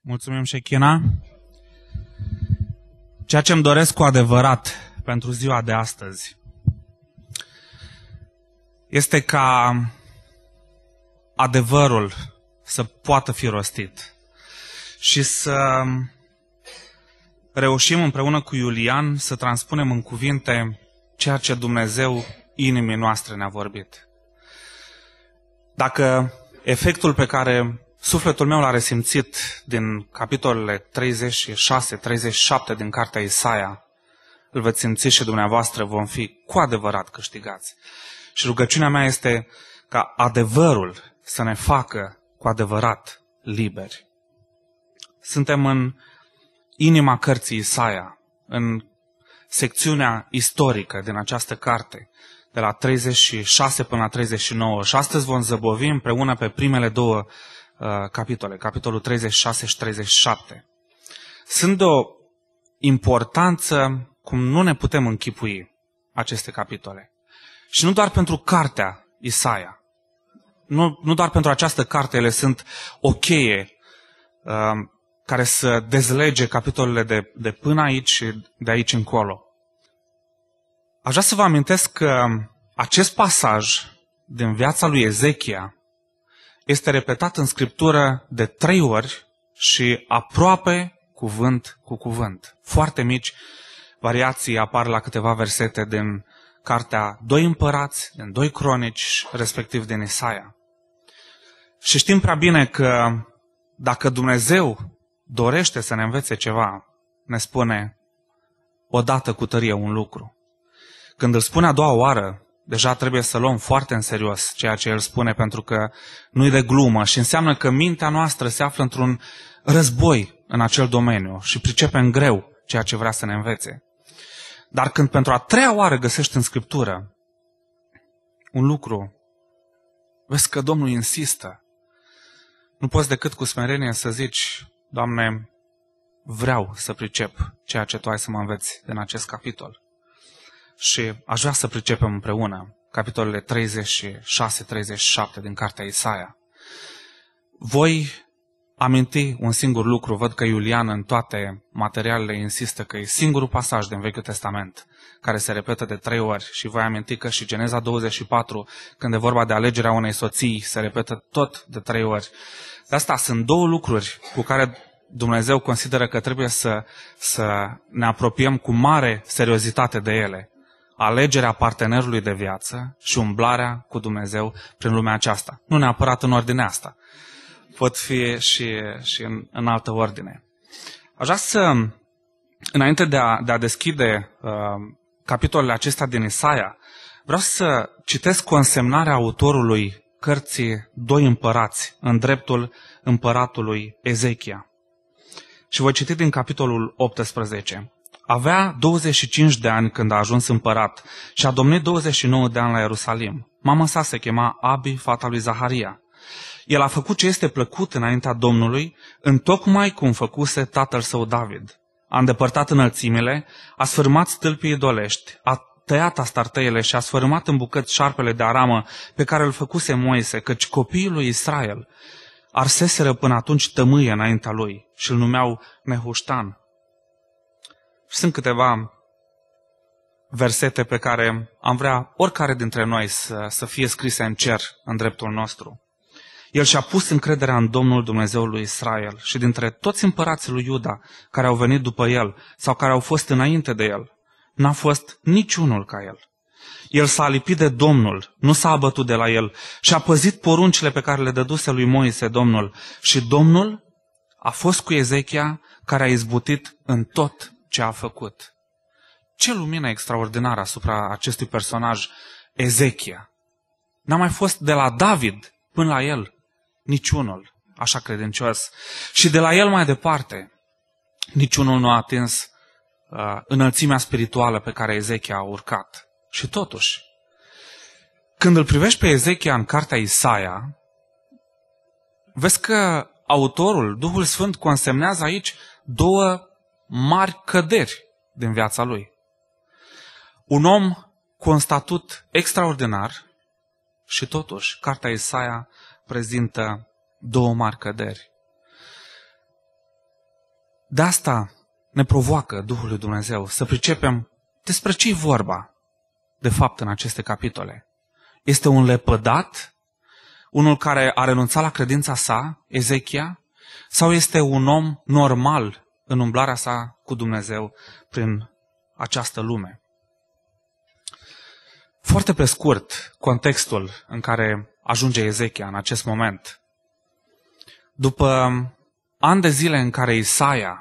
Mulțumim, Shechina. Ceea ce îmi doresc cu adevărat pentru ziua de astăzi este ca adevărul să poată fi rostit și să reușim împreună cu Iulian să transpunem în cuvinte ceea ce Dumnezeu inimii noastre ne-a vorbit. Dacă efectul pe care sufletul meu l-a resimțit din capitolele 36-37 din cartea Isaia, îl veți simți și dumneavoastră, vom fi cu adevărat câștigați. Și rugăciunea mea este ca adevărul să ne facă cu adevărat liberi. Suntem în inima cărții Isaia, în secțiunea istorică din această carte, de la 36 până la 39. Și astăzi vom zăbovi împreună pe primele două capitole, capitolul 36 și 37. Sunt de o importanță cum nu ne putem închipui aceste capitole. Și nu doar pentru cartea Isaia. Nu doar pentru această carte, ele sunt o cheie care să dezlege capitolele de până aici și de aici încolo. Aș vrea să vă amintesc că acest pasaj din viața lui Ezechia este repetat în Scriptură de 3 ori și aproape cuvânt cu cuvânt. Foarte mici variații apar la câteva versete din cartea 2 Împărați, din 2 Cronici, respectiv din Isaia. Și știm prea bine că dacă Dumnezeu dorește să ne învețe ceva, ne spune odată cu tărie un lucru. Când îl spune a doua oară, deja trebuie să luăm foarte în serios ceea ce el spune, pentru că nu-i de glumă și înseamnă că mintea noastră se află într-un război în acel domeniu și pricepem greu ceea ce vrea să ne învețe. Dar când pentru a 3-a oară găsești în Scriptură un lucru, vezi că Domnul insistă, nu poți decât cu smerenie să zici: Doamne, vreau să pricep ceea ce Tu ai să mă înveți din acest capitol. Și aș vrea să pricepem împreună capitolele 36-37 din cartea Isaia. Voi aminti un singur lucru, văd că Iulian în toate materialele insistă că e singurul pasaj din Vechiul Testament care se repetă de 3 ori și voi aminti că și Geneza 24, când e vorba de alegerea unei soții, se repetă tot de 3 ori. De asta sunt 2 lucruri cu care Dumnezeu consideră că trebuie să ne apropiem cu mare seriozitate de ele. Alegerea partenerului de viață și umblarea cu Dumnezeu prin lumea aceasta. Nu neapărat în ordinea asta. Pot fi și în altă ordine. Aș vrea să, înainte de a deschide capitolele acestea din Isaia, vreau să citesc consemnarea autorului cărții 2 Împărați în dreptul împăratului Ezechia. Și voi citi din capitolul 18. Avea 25 de ani când a ajuns împărat și a domnit 29 de ani la Ierusalim. Mama sa se chema Abi, fata lui Zaharia. El a făcut ce este plăcut înaintea Domnului, întocmai cum făcuse tatăl său David. A îndepărtat înălțimile, a sfârmat stâlpii idolești, a tăiat astarteiele și a sfârmat în bucăți șarpele de aramă pe care îl făcuse Moise, căci copiii lui Israel arseseră până atunci tămâie înaintea lui și îl numeau Nehuștan. Și sunt câteva versete pe care am vrea oricare dintre noi să fie scrise în cer în dreptul nostru. El și-a pus încrederea în Domnul Dumnezeul lui Israel și dintre toți împărații lui Iuda care au venit după el sau care au fost înainte de el, n-a fost niciunul ca el. El s-a lipit de Domnul, nu s-a abătut de la el și a păzit poruncile pe care le dăduse lui Moise Domnul. Și Domnul a fost cu Ezechia, care a izbutit în tot ce a făcut. Ce lumină extraordinară asupra acestui personaj, Ezechia. N-a mai fost de la David până la el niciunul așa credincios. Și de la el mai departe, niciunul nu a atins înălțimea spirituală pe care Ezechia a urcat. Și totuși, când îl privești pe Ezechia în cartea Isaia, vezi că autorul, Duhul Sfânt, consemnează aici 2 mari căderi din viața lui. Un om cu un statut extraordinar și totuși, cartea Isaia prezintă 2 mari căderi. De asta ne provoacă Duhul lui Dumnezeu să pricepem despre ce e vorba, de fapt, în aceste capitole. Este un lepădat, unul care a renunțat la credința sa, Ezechia, sau este un om normal în umblarea sa cu Dumnezeu prin această lume? Foarte pe scurt, contextul în care ajunge Ezechia în acest moment. După ani de zile în care Isaia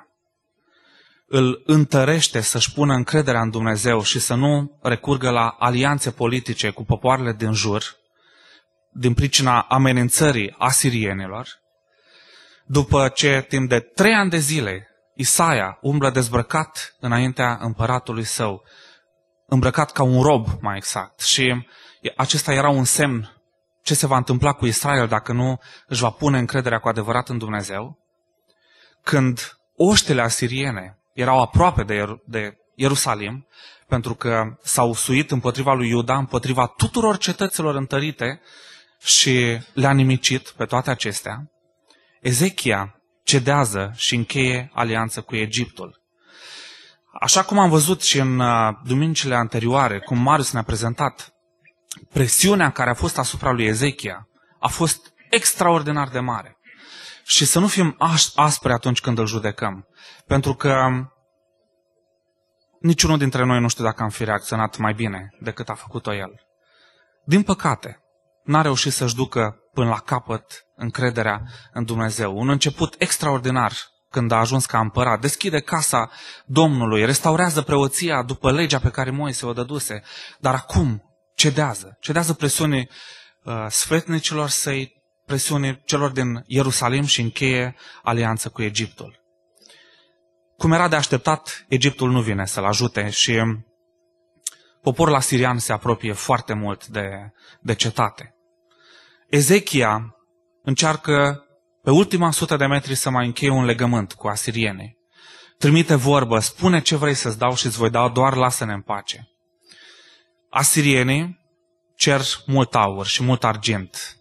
îl întărește să-și pună încrederea în Dumnezeu și să nu recurgă la alianțe politice cu popoarele din jur, din pricina amenințării asirienilor, după ce timp de 3 ani de zile Isaia umblă dezbrăcat înaintea împăratului său, îmbrăcat ca un rob, mai exact, și acesta era un semn ce se va întâmpla cu Israel dacă nu își va pune încrederea cu adevărat în Dumnezeu, când oștile asiriene erau aproape de Ierusalim, pentru că s-au suit împotriva lui Iuda, împotriva tuturor cetăților întărite și le-a nimicit pe toate acestea, Ezechia cedează și încheie alianță cu Egiptul. Așa cum am văzut și în duminicile anterioare, cum Marius ne-a prezentat, presiunea care a fost asupra lui Ezechia a fost extraordinar de mare. Și să nu fim aspre atunci când îl judecăm. Pentru că niciunul dintre noi nu știu dacă am fi reacționat mai bine decât a făcut-o el. Din păcate, n-a reușit să-și ducă până la capăt încrederea în Dumnezeu. Un început extraordinar când a ajuns ca împărat. Deschide casa Domnului, restaurează preoția după legea pe care Moise o dăduse. Dar acum cedează presiunii sfetnicilor săi, presiunii celor din Ierusalim și încheie alianță cu Egiptul. Cum era de așteptat, Egiptul nu vine să-l ajute și poporul asirian se apropie foarte mult de cetate. Ezechia încearcă pe ultima 100 de metri să mai încheie un legământ cu asirienii. Trimite vorbă, spune ce vrei să-ți dau și îți voi da, doar lasă-ne în pace. Asirienii cer mult aur și mult argint.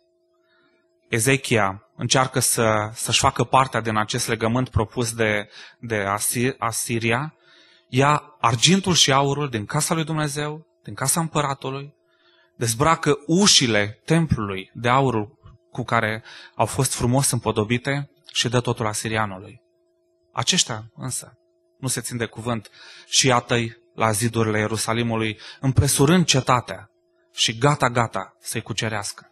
Ezechia încearcă să-și facă partea din acest legământ propus de Asiria, ia argintul și aurul din casa lui Dumnezeu, din casa împăratului, dezbracă ușile templului de aur cu care au fost frumos împodobite și dă totul asirianului. Aceștia însă nu se țin de cuvânt și iată-i la zidurile Ierusalimului, împresurând cetatea și gata să-i cucerească.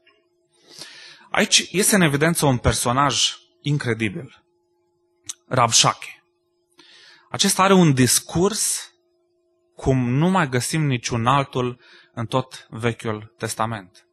Aici iese în evidență un personaj incredibil, Rabșache. Acesta are un discurs cum nu mai găsim niciun altul în tot Vechiul Testament.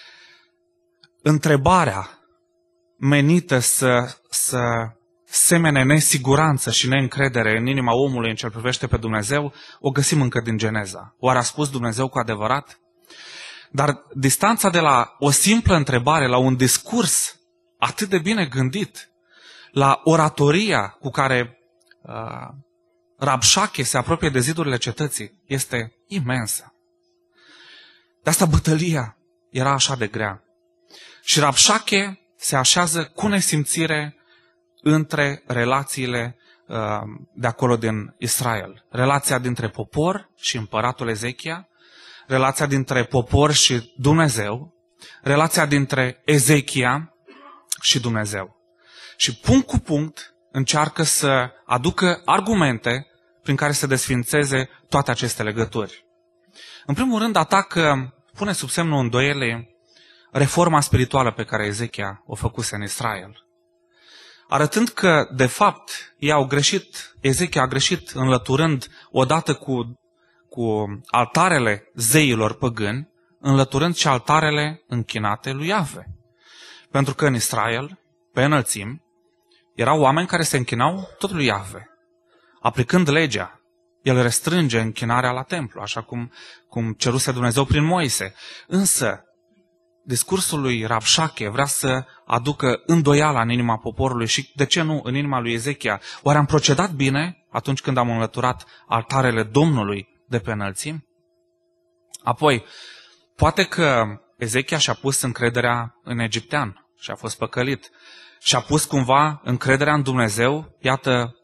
Întrebarea menită să semene nesiguranță și neîncredere în inima omului în ce privește pe Dumnezeu, o găsim încă din Geneza. Oare a spus Dumnezeu cu adevărat? Dar distanța de la o simplă întrebare la un discurs atât de bine gândit, la oratoria cu care Rabșache se apropie de zidurile cetății, este imensă. De asta bătălia era așa de grea. Și Rabșache se așează cu nesimțire între relațiile de acolo din Israel. Relația dintre popor și împăratul Ezechia, relația dintre popor și Dumnezeu, relația dintre Ezechia și Dumnezeu. Și punct cu punct încearcă să aducă argumente prin care să desfințeze toate aceste legături. În primul rând, atacă, pune sub semnul îndoielii reforma spirituală pe care Ezechia o făcuse în Israel. Arătând că, de fapt, Ezechia a greșit înlăturând odată cu altarele zeilor păgâni, înlăturând și altarele închinate lui Iahve. Pentru că în Israel, pe înălțimi, erau oameni care se închinau tot lui Iahve. Aplicând legea, el restrânge închinarea la templu, așa cum ceruse Dumnezeu prin Moise. Însă, discursul lui Rabșache vrea să aducă îndoiala în inima poporului și, de ce nu, în inima lui Ezechia. Oare am procedat bine atunci când am înlăturat altarele Domnului de pe înălțimi? Apoi, poate că Ezechia și-a pus încrederea în egiptean și a fost păcălit. Și-a pus cumva încrederea în Dumnezeu, iată,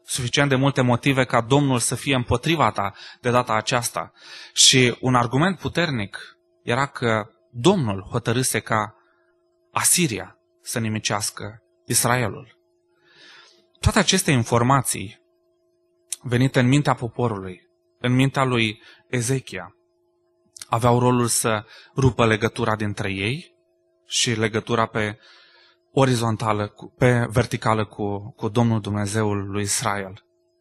suficient de multe motive ca Domnul să fie împotriva ta de data aceasta. Și un argument puternic era că Domnul hotărâse ca Asiria să nimicească Israelul. Toate aceste informații venite în mintea poporului, în mintea lui Ezechia, aveau rolul să rupă legătura dintre ei și legătura pe orizontală, pe verticală cu Domnul Dumnezeul lui Israel.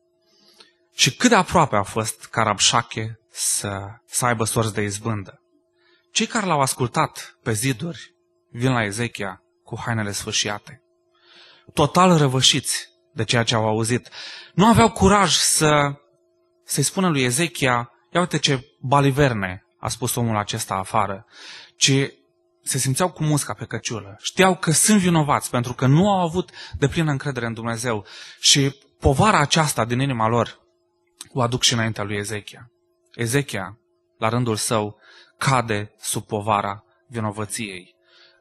Și cât de aproape a fost ca Rabșache să aibă sorți de izbândă. Cei care l-au ascultat pe ziduri vin la Ezechia cu hainele sfâșiate, total răvășiți de ceea ce au auzit. Nu aveau curaj să-i spună lui Ezechia, ia uite ce baliverne a spus omul acesta afară, ci se simțeau cu musca pe căciulă. Știau că sunt vinovați pentru că nu au avut deplină încredere în Dumnezeu și povara aceasta din inima lor o aduc și înaintea lui Ezechia. Ezechia, la rândul său, cade sub povara vinovăției.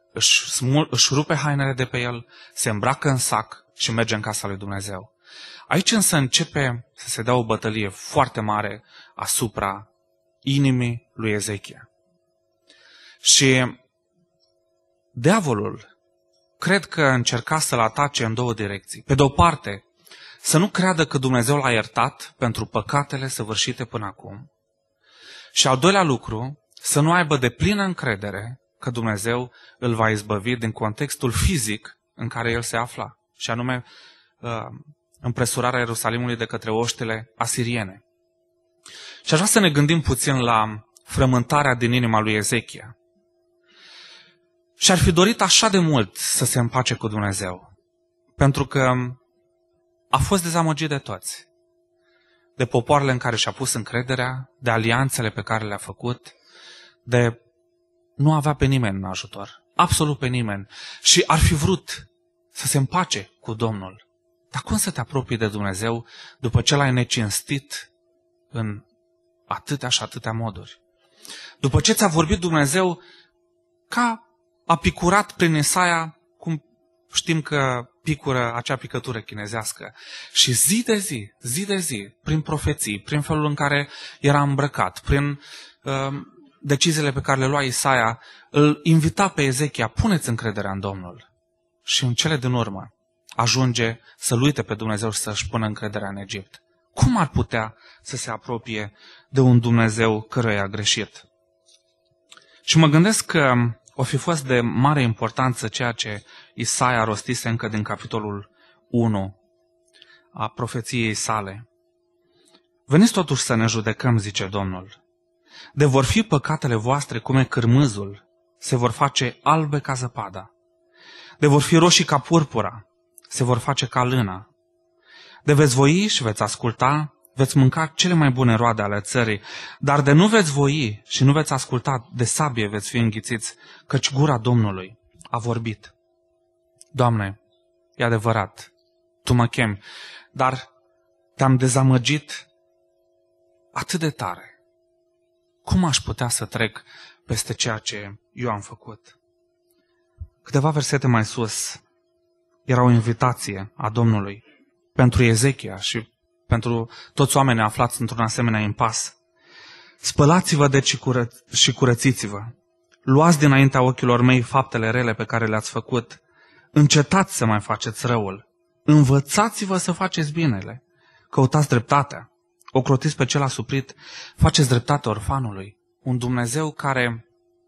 Își rupe hainele de pe el, se îmbracă în sac și merge în casa lui Dumnezeu. Aici însă începe să se dea o bătălie foarte mare asupra inimii lui Ezechia. Și diavolul cred că încerca să-l atace în două direcții. Pe de o parte, să nu creadă că Dumnezeu l-a iertat pentru păcatele săvârșite până acum. Și al doilea lucru, să nu aibă deplină încredere că Dumnezeu îl va izbăvi din contextul fizic în care el se afla, și anume împresurarea Ierusalimului de către oștile asiriene. Și aș vrea să ne gândim puțin la frământarea din inima lui Ezechia. Și ar fi dorit așa de mult să se împace cu Dumnezeu, pentru că a fost dezamăgit de toți, de popoarele în care și-a pus încrederea, de alianțele pe care le-a făcut, de nu avea pe nimeni în ajutor, absolut pe nimeni, și ar fi vrut să se împace cu Domnul. Dar cum să te apropii de Dumnezeu după ce l-ai necinstit în atâtea și atâtea moduri? După ce ți-a vorbit Dumnezeu ca a picurat prin Isaia, cum știm că picură acea picătură chinezească. Și zi de zi, prin profeții, prin felul în care era îmbrăcat, prin deciziile pe care le lua Isaia, îl invita pe Ezechia, puneți încrederea în Domnul. Și în cele din urmă ajunge să-L uite pe Dumnezeu și să-și pună încrederea în Egipt. Cum ar putea să se apropie de un Dumnezeu căruia a greșit? Și mă gândesc că o fi fost de mare importanță ceea ce Isaia rostise încă din capitolul 1 a profeției sale. Veniți totuși să ne judecăm, zice Domnul. De vor fi păcatele voastre cum e cârmâzul, se vor face albe ca zăpada. De vor fi roșii ca purpura, se vor face ca lână. De veți voi și veți asculta, veți mânca cele mai bune roade ale țării, dar de nu veți voi și nu veți asculta, de sabie veți fi înghițiți, căci gura Domnului a vorbit. Doamne, e adevărat, Tu mă chemi, dar te-am dezamăgit atât de tare. Cum aș putea să trec peste ceea ce eu am făcut? Câteva versete mai sus era o invitație a Domnului pentru Ezechia și pentru toți oamenii aflați într-un asemenea impas. Spălați-vă deci și curățiți-vă. Luați dinaintea ochilor mei faptele rele pe care le-ați făcut. Încetați să mai faceți răul. Învățați-vă să faceți binele. Căutați dreptatea. Ocrotiți pe cel asuprit. Faceți dreptate orfanului. Un Dumnezeu care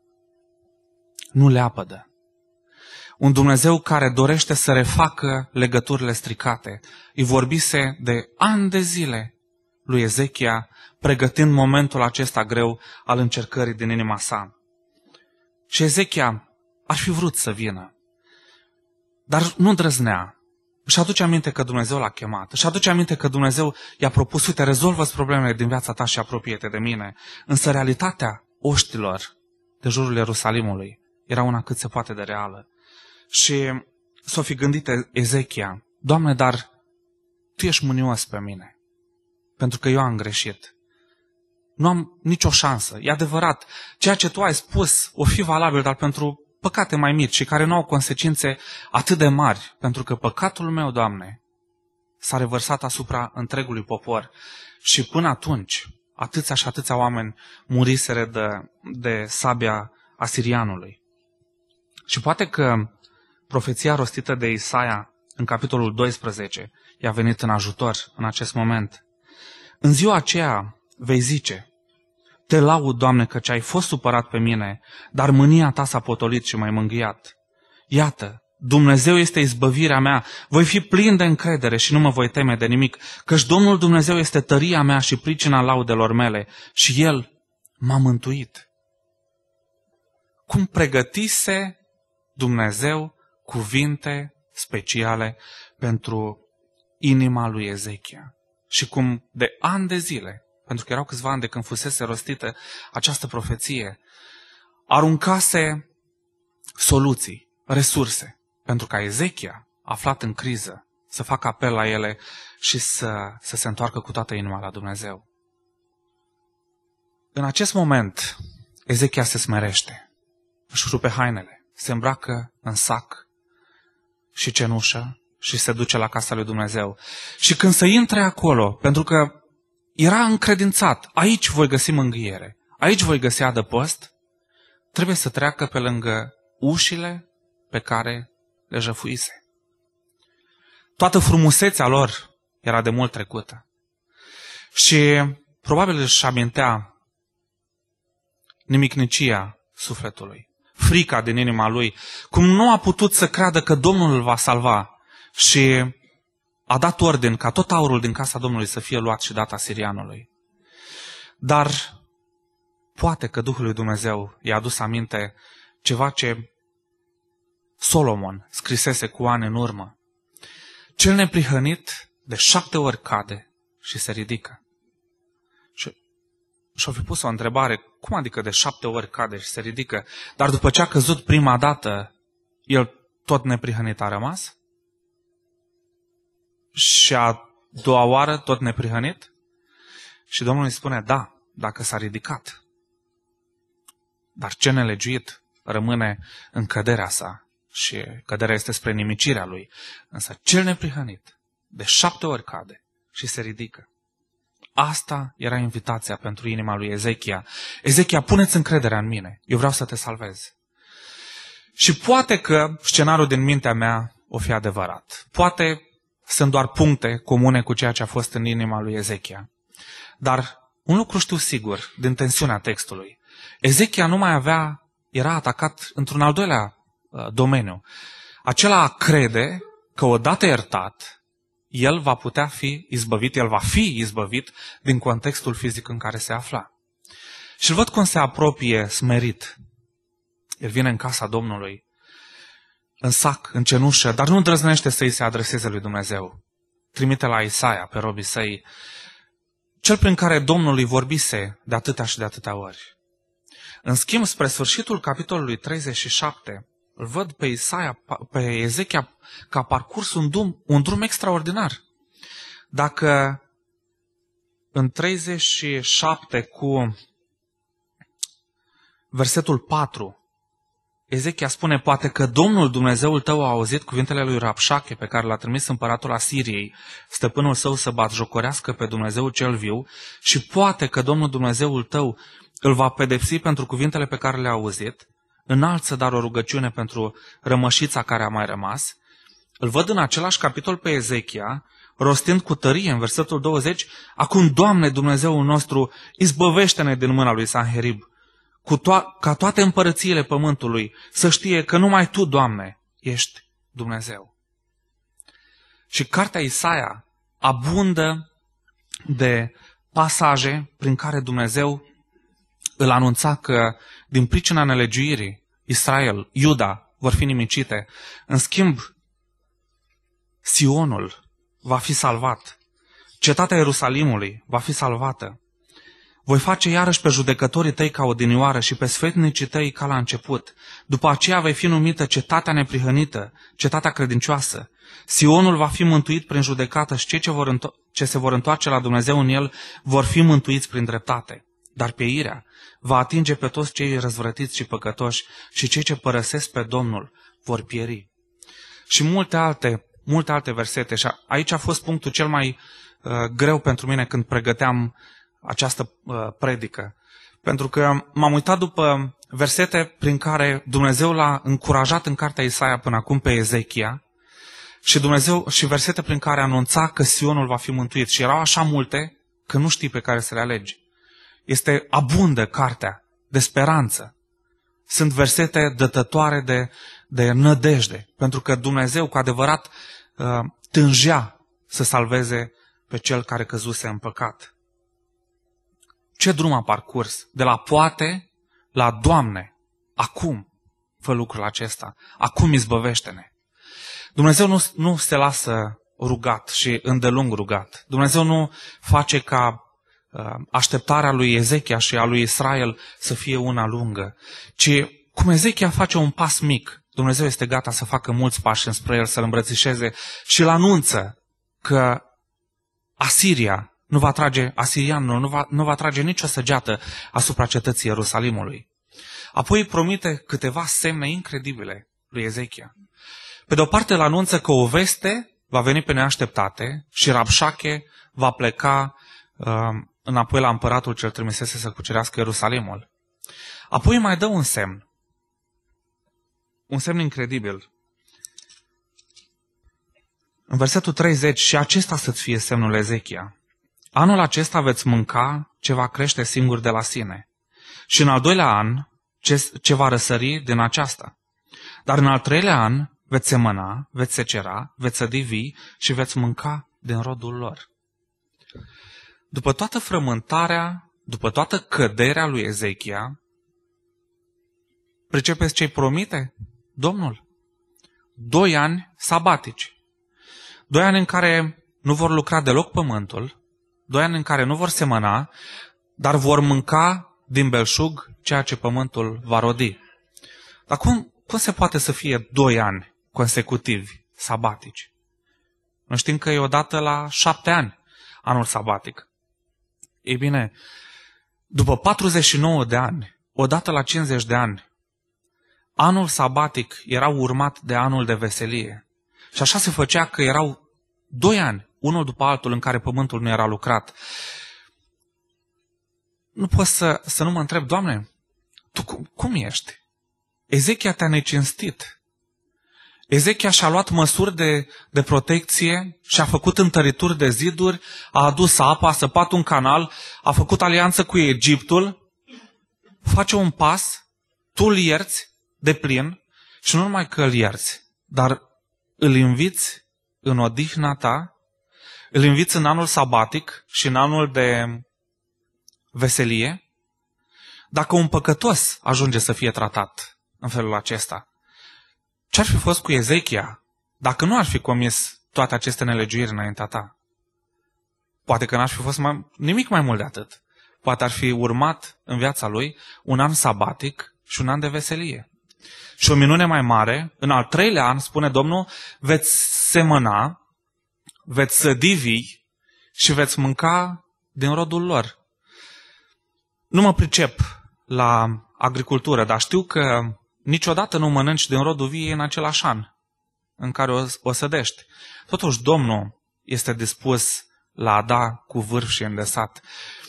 nu le apădă. Un Dumnezeu care dorește să refacă legăturile stricate. Îi vorbise de ani de zile lui Ezechia, pregătind momentul acesta greu al încercării din inima sa. Și Ezechia ar fi vrut să vină, dar nu îndrăznea. Își aduce aminte că Dumnezeu l-a chemat. Își aduce aminte că Dumnezeu i-a propus, uite, rezolvă-ți problemele din viața ta și apropie-te de mine. Însă realitatea oștilor de jurul Ierusalimului era una cât se poate de reală. Și s-o fi gândit Ezechia, Doamne, dar Tu ești mânios pe mine, pentru că eu am greșit. Nu am nicio șansă. E adevărat, ceea ce Tu ai spus o fi valabil, dar pentru păcate mai mici și care nu au consecințe atât de mari, pentru că păcatul meu, Doamne, s-a revărsat asupra întregului popor și până atunci atâția și atâția oameni muriseră de sabia asirianului. Și poate că profeția rostită de Isaia în capitolul 12 i-a venit în ajutor în acest moment. În ziua aceea vei zice: te laud, Doamne, căci ai fost supărat pe mine, dar mânia ta s-a potolit și m-ai mângâiat. Iată, Dumnezeu este izbăvirea mea, voi fi plin de încredere și nu mă voi teme de nimic, căci Domnul Dumnezeu este tăria mea și pricina laudelor mele și El m-a mântuit. Cum pregătise Dumnezeu cuvinte speciale pentru inima lui Ezechia și cum de ani de zile, pentru că erau câțiva ani de când fusese rostită această profeție, aruncase soluții, resurse, pentru ca Ezechia, aflat în criză, să facă apel la ele și să se întoarcă cu toată inima la Dumnezeu. În acest moment, Ezechia se smerește, își rupe hainele, se îmbracă în sac și cenușă și se duce la casa lui Dumnezeu. Și când se intre acolo, pentru că era încredințat, aici voi găsi mângâiere, aici voi găsi adăpost, trebuie să treacă pe lângă ușile pe care le jăfuise. Toată frumusețea lor era de mult trecută. Și probabil își amintea nimicnicia sufletului, frica din inima lui, cum nu a putut să creadă că Domnul îl va salva și a dat ordin ca tot aurul din casa Domnului să fie luat și dat asirianului. Dar poate că Duhul lui Dumnezeu i-a adus aminte ceva ce Solomon scrisese cu ani în urmă. Cel neprihănit de 7 ori cade și se ridică. Și-o fi pus o întrebare, cum adică de 7 ori cade și se ridică, dar după ce a căzut prima dată, el tot neprihănit a rămas? Și a doua oară tot neprihănit? Și Domnul îi spune, da, dacă s-a ridicat. Dar ce nelegiuit rămâne în căderea sa și căderea este spre nimicirea lui. Însă cel neprihănit de 7 ori cade și se ridică. Asta era invitația pentru inima lui Ezechia. Ezechia, puneți încrederea în mine. Eu vreau să te salvez. Și poate că scenariul din mintea mea o fi adevărat. Poate sunt doar puncte comune cu ceea ce a fost în inima lui Ezechia. Dar un lucru știu sigur din tensiunea textului. Ezechia nu mai era atacat într-un al doilea domeniu. Acela a crede că odată iertat, el va putea fi izbăvit, el va fi izbăvit din contextul fizic în care se afla. Și îl văd cum se apropie smerit. El vine în casa Domnului, în sac, în cenușă, dar nu îndrăznește să îi se adreseze lui Dumnezeu. Trimite la Isaia, pe robii săi, cel prin care Domnul îi vorbise de atâtea și de atâtea ori. În schimb, spre sfârșitul capitolului 37, îl văd pe Isaia, pe Ezechia, că a parcurs un drum extraordinar. Dacă în 37 cu versetul 4, Ezechia spune, poate că Domnul Dumnezeul tău a auzit cuvintele lui Rabșache pe care l-a trimis împăratul Asiriei, stăpânul său să batjocorească pe Dumnezeul cel viu și poate că Domnul Dumnezeul tău îl va pedepsi pentru cuvintele pe care le-a auzit, înalță dar o rugăciune pentru rămășița care a mai rămas. Îl văd în același capitol pe Ezechia, rostind cu tărie în versetul 20, acum, Doamne Dumnezeul nostru, izbăvește-ne din mâna lui Sanherib, ca toate împărățiile pământului să știe că numai Tu, Doamne, ești Dumnezeu. Și cartea Isaia abundă de pasaje prin care Dumnezeu îl anunța că din pricina nelegiuirii Israel, Iuda vor fi nimicite. În schimb, Sionul va fi salvat. Cetatea Ierusalimului va fi salvată. Voi face iarăși pe judecătorii tăi ca odinioară și pe sfetnicii tăi ca la început. După aceea vei fi numită cetatea neprihănită, cetatea credincioasă. Sionul va fi mântuit prin judecată și cei ce se vor întoarce la Dumnezeu în el vor fi mântuiți prin dreptate. Dar pieirea va atinge pe toți cei răzvrătiți și păcătoși și cei ce părăsesc pe Domnul vor pieri. Și multe alte multe alte versete și aici a fost punctul cel mai greu pentru mine când pregăteam această predică. Pentru că m-am uitat după versete prin care Dumnezeu l-a încurajat în cartea Isaia până acum pe Ezechia și versete prin care anunța că Sionul va fi mântuit. Și erau așa multe că nu știi pe care să le alegi. Este abundă cartea de speranță. Sunt versete dătătoare de nădejde, pentru că Dumnezeu cu adevărat tângea să salveze pe cel care căzuse în păcat. Ce drum a parcurs? De la poate la Doamne, acum fă lucrul acesta, acum izbăvește-ne. Dumnezeu nu se lasă rugat și îndelung rugat. Dumnezeu nu face ca așteptarea lui Ezechia și a lui Israel să fie una lungă, ci cum Ezechia face un pas mic, Dumnezeu este gata să facă mulți pași înspre el, să-l îmbrățișeze și îl anunță că asirianul nu va trage nicio săgeată asupra cetății Ierusalimului. Apoi promite câteva semne incredibile lui Ezechia. Pe de o parte îl anunță că o veste va veni pe neașteptate și Rabșache va pleca înapoi la împăratul ce îl trimisese să cucerească Ierusalimul. Apoi mai dă un semn incredibil. În versetul 30, și acesta să-ți fie semnul Ezechia. Anul acesta veți mânca ce va crește singur de la sine. Și în al doilea an, ce va răsări din aceasta. Dar în al treilea an, veți semăna, veți secera, veți sădi vii și veți mânca din rodul lor. După toată frământarea, după toată căderea lui Ezechia, pricepeți ce-i promite Domnul? 2 ani sabatici. 2 ani în care nu vor lucra deloc pământul, 2 ani în care nu vor semăna, dar vor mânca din belșug ceea ce pământul va rodi. Dar cum se poate să fie 2 ani consecutivi sabatici? Noi știm că e odată la 7 ani anul sabatic. Ei bine, după 49 de ani, odată la 50 de ani, anul sabatic era urmat de anul de veselie. Și așa se făcea că erau 2 ani, unul după altul, în care pământul nu era lucrat. Nu pot să nu mă întreb, Doamne, Tu cum ești? Ezechia te-a necinstit. Ezechia și-a luat măsuri de protecție și a făcut întărituri de ziduri, a adus apă, a săpat un canal, a făcut alianță cu Egiptul, face un pas, tu îl ierți de plin și nu numai că îl ierți, dar îl inviți în odihna ta, îl inviți în anul sabatic și în anul de veselie. Dacă un păcătos ajunge să fie tratat în felul acesta, ce-ar fi fost cu Ezechia dacă nu ar fi comis toate aceste nelegiuiri înaintea ta? Poate că n-ar fi fost nimic mai mult de atât. Poate ar fi urmat în viața lui un an sabatic și un an de veselie. Și o minune mai mare, în al 3-lea an, spune Domnul, veți semăna, veți sădi vii și veți mânca din rodul lor. Nu mă pricep la agricultură, dar știu că niciodată nu mănânci din rodul viei în același an în care o sădești. Totuși, Domnul este dispus la a da cu vârf și îndesat.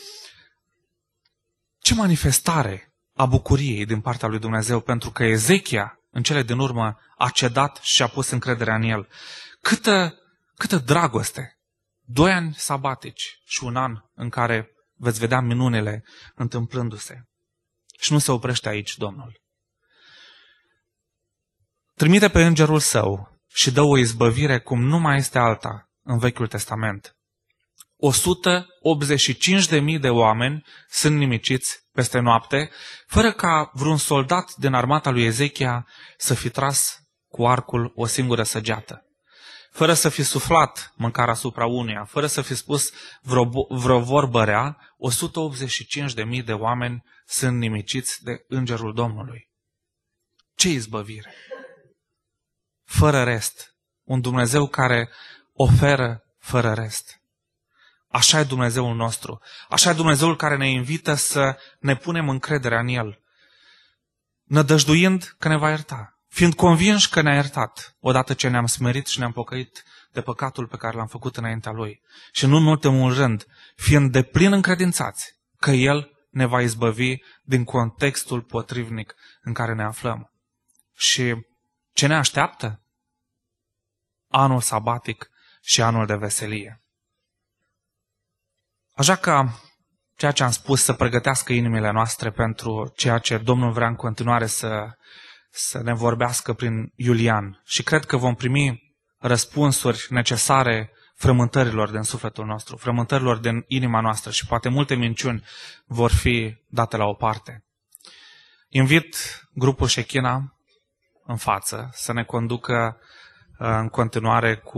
Ce manifestare a bucuriei din partea lui Dumnezeu, pentru că Ezechia, în cele din urmă, a cedat și a pus încrederea în el. Câtă dragoste! 2 ani sabatici și un an în care veți vedea minunile întâmplându-se. Și nu se oprește aici Domnul. Trimite pe îngerul său și dă o izbăvire cum nu mai este alta în Vechiul Testament. 185.000 de oameni sunt nimiciți peste noapte, fără ca vreun soldat din armata lui Ezechia să fi tras cu arcul o singură săgeată. Fără să fi suflat mâncarea asupra uneia, fără să fi spus vreo vorbă rea, 185.000 de oameni sunt nimiciți de îngerul Domnului. Ce izbăvire! Fără rest. Un Dumnezeu care oferă fără rest. Așa e Dumnezeul nostru. Așa e Dumnezeul care ne invită să ne punem încrederea în El, nădăjduind că ne va ierta, fiind convinși că ne-a iertat, odată ce ne-am smerit și ne-am pocăit de păcatul pe care l-am făcut înaintea Lui. Și nu în ultimul rând, fiind deplin încredințați că El ne va izbăvi din contextul potrivnic în care ne aflăm. Și ce ne așteaptă? Anul sabatic și anul de veselie. Așa că ceea ce am spus să pregătească inimile noastre pentru ceea ce Domnul vrea în continuare să ne vorbească prin Iulian. Și cred că vom primi răspunsuri necesare frământărilor din sufletul nostru, frământărilor din inima noastră și poate multe minciuni vor fi date la o parte. Invit grupul Shechina în față să ne conducă în continuare cu